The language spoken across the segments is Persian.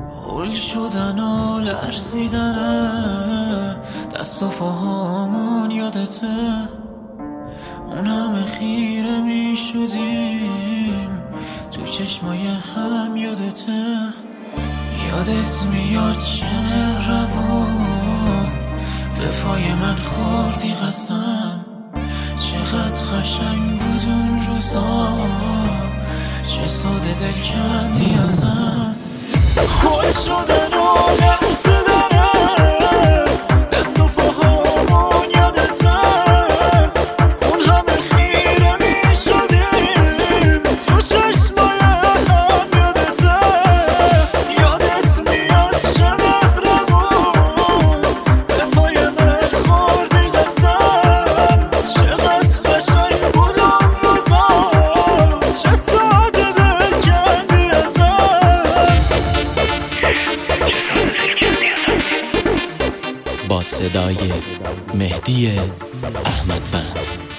هول شدن و لرزیدنه، دست و پاهامون یادته، اون همه خیره می شدیم تو چشمای هم یادته. یادت میاد چه مهربون وفای من خوردی قسم، چقدر قشنگ بود اون روزا، چه ساده دل کندی ازم. خود شدن و لرزیدنه، دست و پاهامون یادته، اون همه خیره می شدیم تو چشمای هم یادته. یادت میاد چه مهربون وفای من خوردی قسم، چقدر قشنگ بود اون روزا، چه ساده دل کندی ازم. با صدای مهدی احمدوند.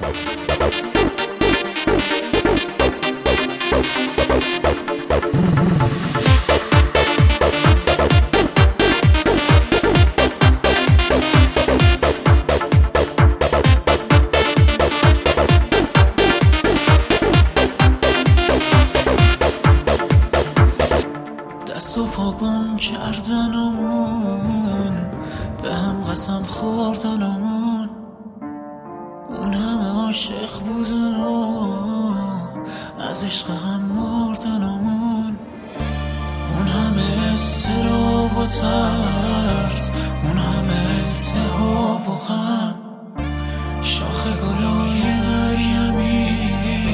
دست و پا گم کردنمون، به هم قسم خوردنمون، اون همه عاشق بودن و از عشق هم مردنمون، اون همه اضطراب و ترس، اون همه التهاب و غم، شاخ گلای مریمی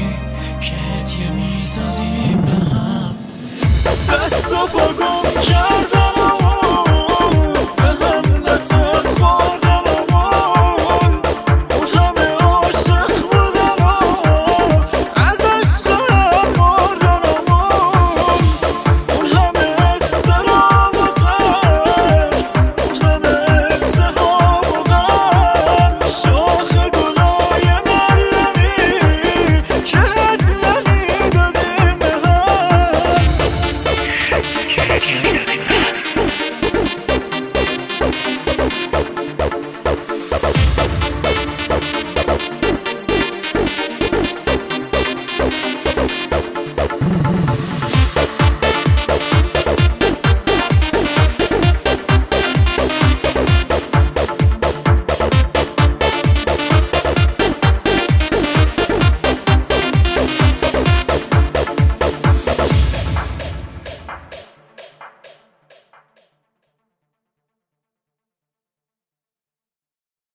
که هدیه میدادیم به هم. دست و پا گم